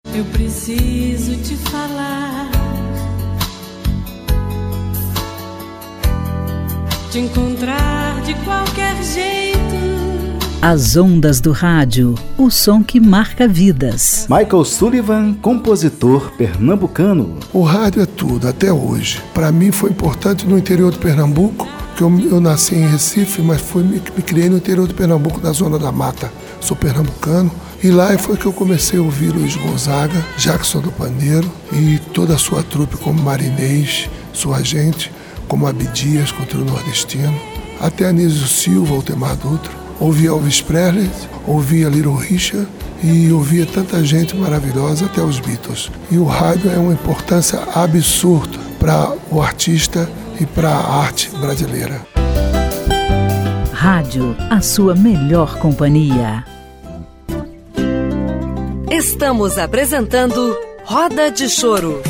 Eu preciso te falar, te encontrar de qualquer jeito. As ondas do rádio, o som que marca vidas. Michael Sullivan, compositor pernambucano. O rádio é tudo, até hoje. Para mim foi importante no interior de Pernambuco, que eu nasci em Recife, mas me criei no interior de Pernambuco, na Zona da Mata. Sou pernambucano. E lá foi que eu comecei a ouvir Luiz Gonzaga, Jackson do Pandeiro e toda a sua trupe, como Marinês, sua gente, como Abdias, contra o Nordestino, até Anísio Silva, Altemar Dutra. Ouvia Elvis Presley, ouvia Little Richard e ouvia tanta gente maravilhosa, até os Beatles. E o rádio é uma importância absurda para o artista e para a arte brasileira. Rádio, a sua melhor companhia. Estamos apresentando Roda de Choro.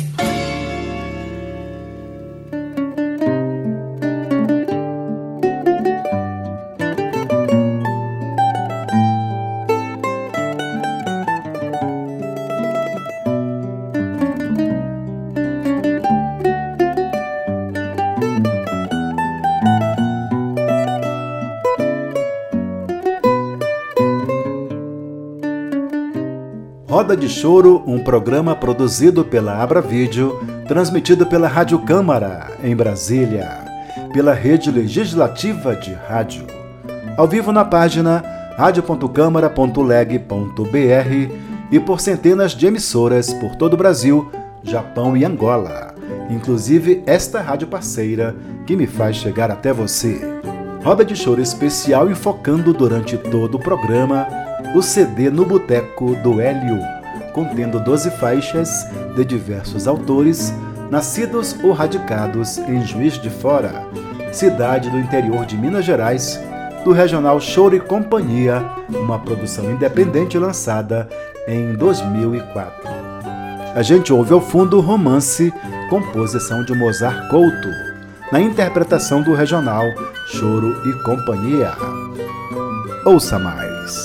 Roda de Choro, um programa produzido pela Abra Vídeo, transmitido pela Rádio Câmara, em Brasília, pela Rede Legislativa de Rádio. Ao vivo na página radio.câmara.leg.br e por centenas de emissoras por todo o Brasil, Japão e Angola, inclusive esta rádio parceira que me faz chegar até você. Roda de Choro especial enfocando durante todo o programa o CD No Boteco do Hélio, contendo 12 faixas de diversos autores, nascidos ou radicados em Juiz de Fora, cidade do interior de Minas Gerais, do Regional Choro e Companhia, uma produção independente lançada em 2004. A gente ouve ao fundo Romance, composição de Mozart Couto, na interpretação do Regional Choro e Companhia. Ouça mais.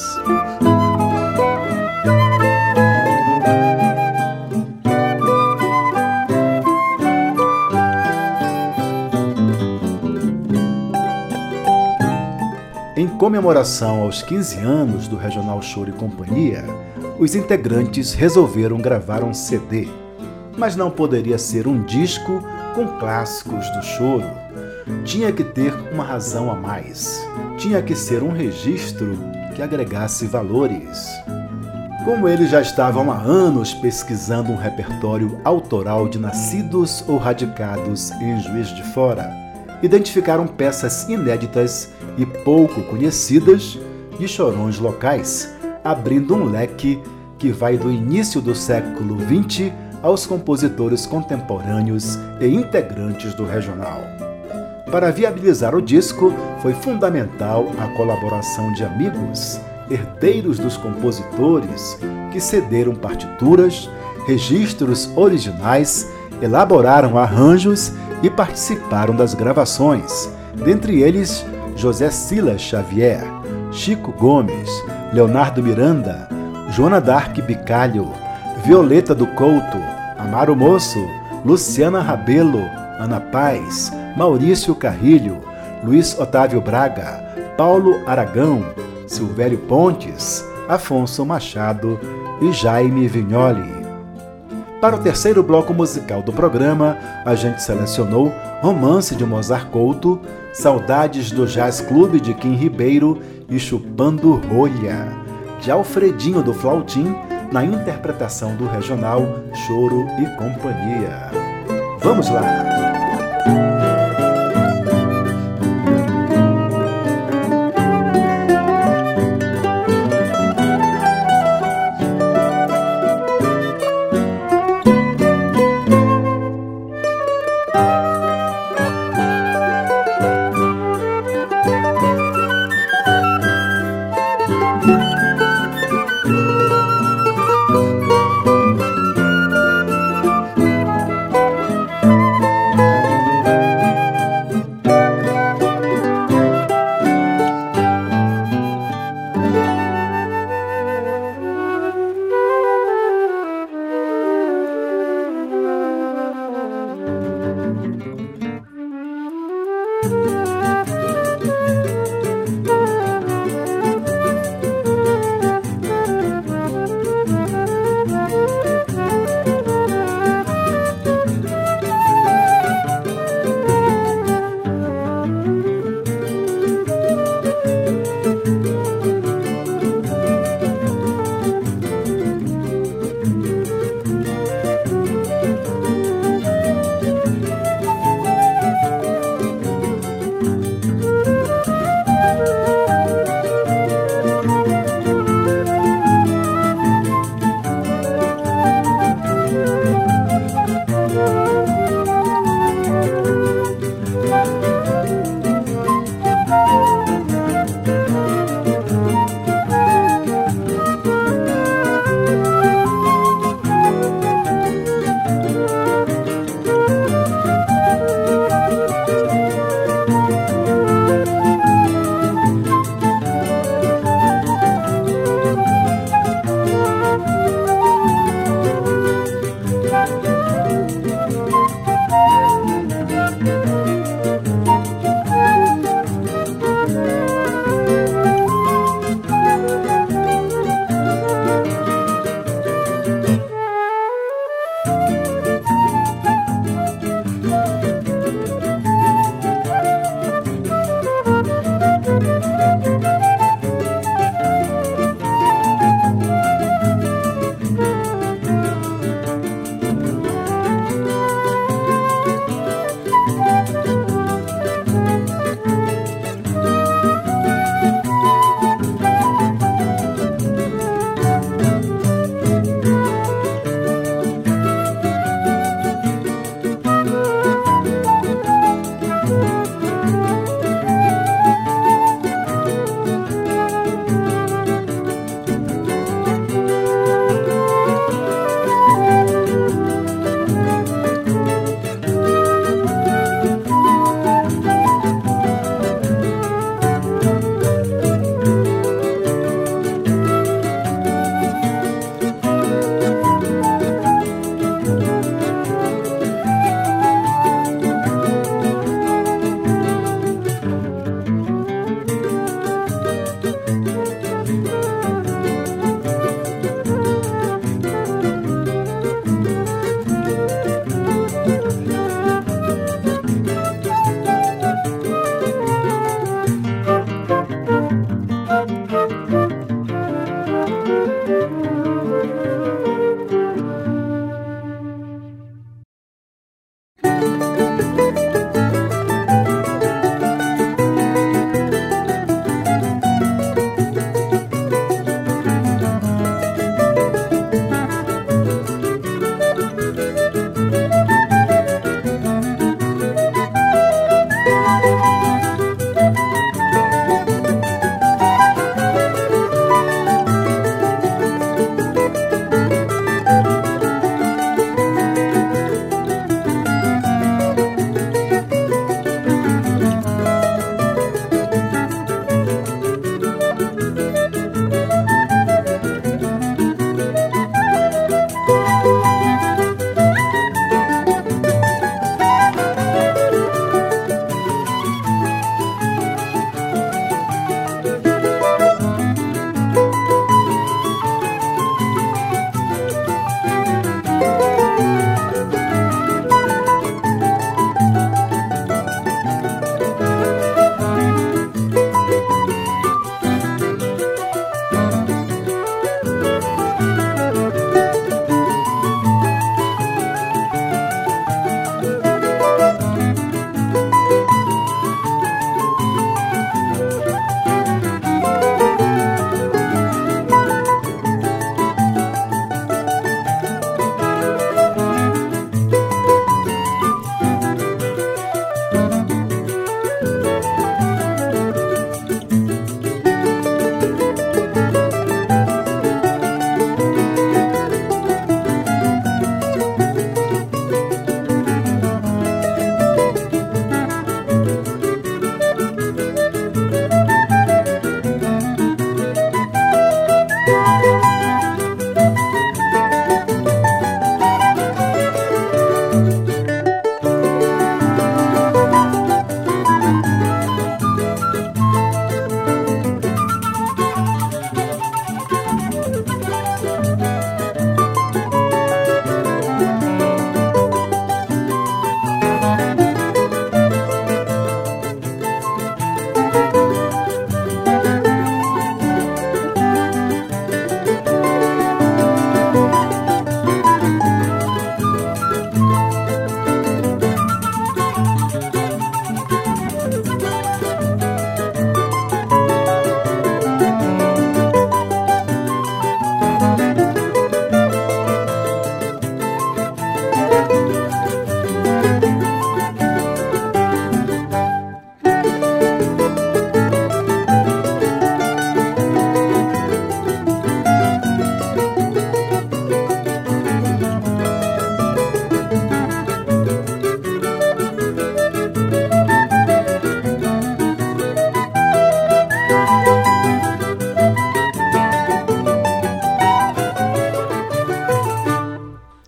Em comemoração aos 15 anos do Regional Choro e Companhia, os integrantes resolveram gravar um CD. Mas não poderia ser um disco com clássicos do choro. Tinha que ter uma razão a mais. Tinha que ser um registro que agregasse valores. Como eles já estavam há anos pesquisando um repertório autoral de nascidos ou radicados em Juiz de Fora, identificaram peças inéditas e pouco conhecidas de chorões locais, abrindo um leque que vai do início do século XX aos compositores contemporâneos e integrantes do regional. Para viabilizar o disco, foi fundamental a colaboração de amigos, herdeiros dos compositores, que cederam partituras, registros originais, elaboraram arranjos e participaram das gravações, dentre eles José Silas Xavier, Chico Gomes, Leonardo Miranda, Joana d'Arc Bicalho, Violeta do Couto, Amaro Moço, Luciana Rabelo, Ana Paz, Maurício Carrilho, Luiz Otávio Braga, Paulo Aragão, Silvério Pontes, Afonso Machado e Jaime Vignoli. Para o terceiro bloco musical do programa, a gente selecionou Romance de Mozart Couto, Saudades do Jazz Clube de Kim Ribeiro e Chupando Rolha, de Alfredinho do Flautim, na interpretação do regional Choro e Companhia. Vamos lá!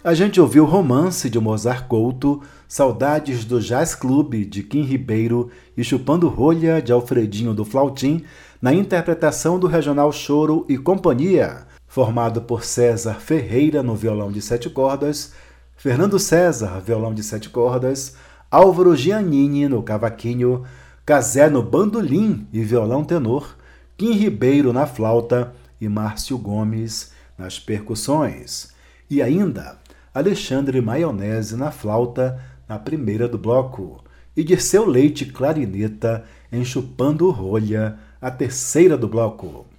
A gente ouviu Romance, de Mozart Couto, Saudades do Jazz Club, de Kim Ribeiro e Chupando Rolha, de Alfredinho do Flautim, na interpretação do Regional Choro e Companhia, formado por César Ferreira no violão de 7 cordas, Fernando César, violão de 7 cordas, Álvaro Giannini no cavaquinho, Cazé no bandolim e violão tenor, Kim Ribeiro na flauta e Márcio Gomes nas percussões. E ainda Alexandre Maionese na flauta na primeira do bloco e Dirceu Leite clarineta em Chupando Rolha, a terceira do bloco.